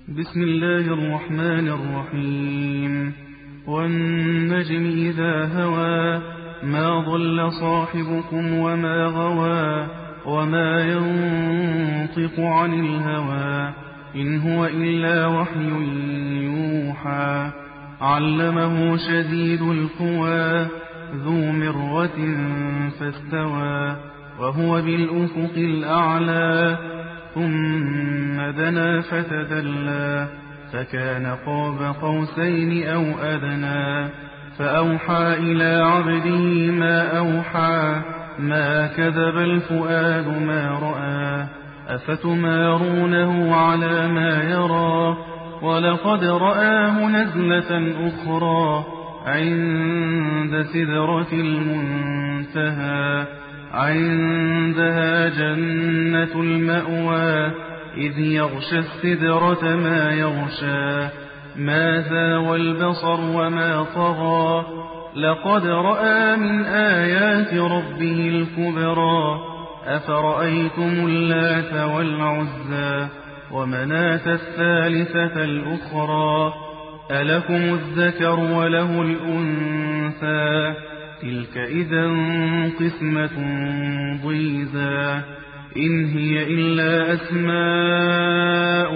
بسم الله الرحمن الرحيم. والنجم إذا هوى ما ضل صاحبكم وما غوى وما ينطق عن الهوى إن هو إلا وحي يوحى. علمه شديد القوى ذو مرة فاستوى وهو بالأفق الأعلى ثم دنا فتدلى فكان قاب قوسين أو أدنى فأوحى إلى عبده ما أوحى ما كذب الفؤاد ما رأى أفتمارونه على ما يرى ولقد رآه نزلة أخرى عند سدرة المنتهى عندها جنة المأوى إذ يغشى السدرة ما يغشى ما زاوى البصر وما طغى لقد رأى من آيات ربه الكبرى أفرأيتم اللات والعزى ومناة الثالثة الأخرى ألكم الذكر وله الأنثى تلك إذا قسمة ضيزى إن هي إلا أسماء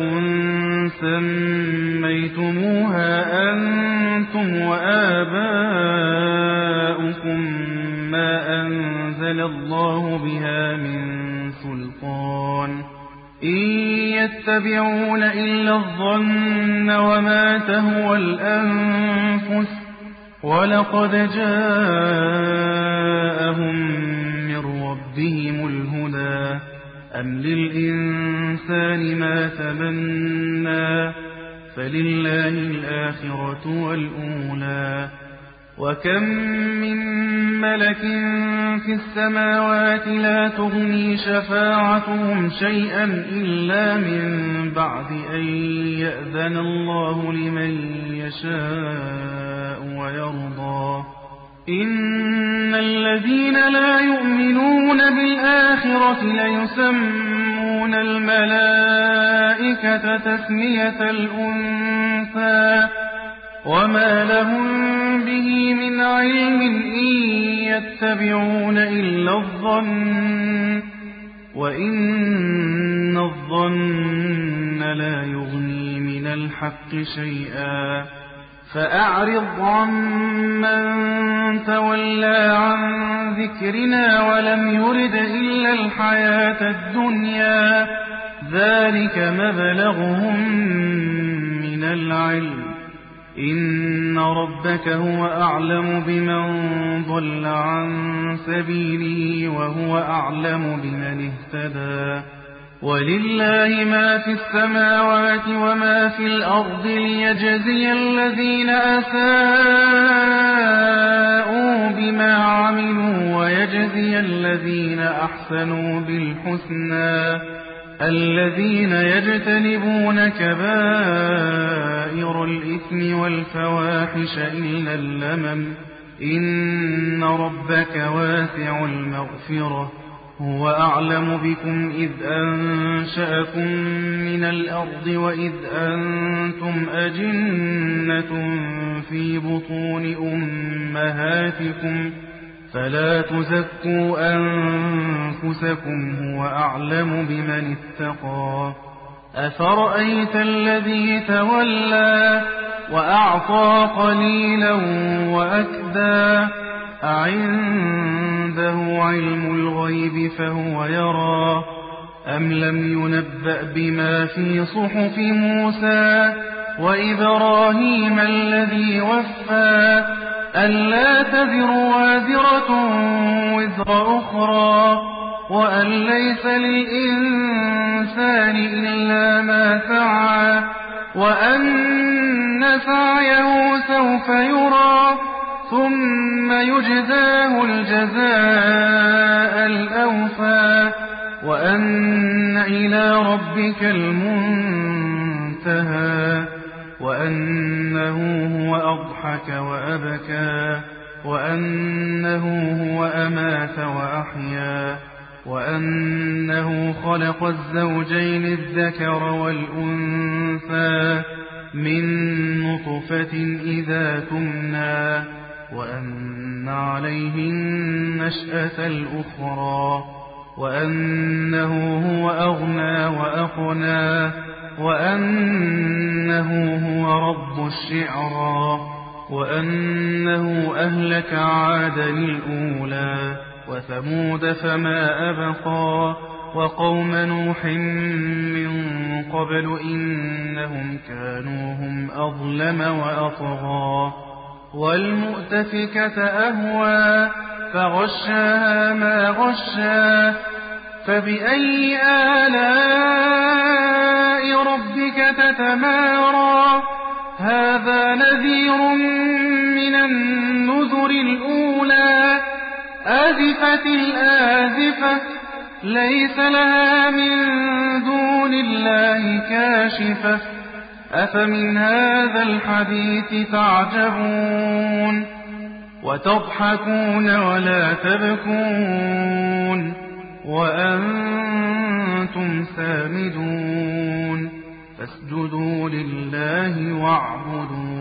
سميتموها أنتم وآباؤكم ما أنزل الله بها من سلطان إن يتبعون إلا الظن وما تهوى الأنفس ولقد جاءهم من ربهم الهدى أم للإنسان ما تمنى فلله الآخرة والأولى وكم من ملك في السماوات لا تغني شفاعتهم شيئا إلا من بعد أن يأذن الله لمن يشاء ويرضى إن الذين لا يؤمنون بالآخرة ليسمون الملائكة تسمية الأنثى وما لهم به من علم إن يتبعون إلا الظن وإن الظن لا يغني من الحق شيئا فأعرض عمن تولى عن ذكرنا ولم يرد إلا الحياة الدنيا ذلك مبلغهم من العلم إن ربك هو أعلم بمن ضل عن سبيله وهو أعلم بمن اهتدى ولله ما في السماوات وما في الأرض ليجزي الذين أساءوا بما عملوا ويجزي الذين أحسنوا بالحسنى الذين يجتنبون كبائر الإثم والفواحش إلا اللمم إن ربك واسع المغفرة هو أعلم بكم إذ أنشأكم من الأرض وإذ أنتم أجنة في بطون أمهاتكم فلا تزكوا أنفسكم هو أعلم بمن اتقى أفرأيت الذي تولى وأعطى قليلا وأكدى أعنده علم الغيب فهو يرى أم لم ينبأ بما في صحف موسى وإبراهيم الذي وفى ألا تذر وازرة وزر أخرى وأن ليس للإنسان إلا ما سعى وأن سعيه سوف يرى ثم يجزاه الجزاء الأوفى وأن إلى ربك المنتهى وأنه هو أضحك وأبكى وأنه هو أمات وأحيا وأنه خلق الزوجين الذكر والأنثى من نطفة إذا تمنى وأن عليه النشأة الأخرى وأنه هو أغنى وأقنى وأنه هو رب الشعرى وأنه أهلك عادا الأولى وثمود فما أبقى وقوم نوح من قبل إنهم كانوا هم أظلم وأطغى والمؤتفكة أهوى فغشاها ما غشا فبأي آلاء ربك تتمارى هذا نذير من النذر الأولى آزفت الآزفة ليس لها من دون الله كاشفة أفمن هذا الحديث تعجبون وتضحكون ولا تبكون وأنتم سامدون فاسجدوا لله واعبدوا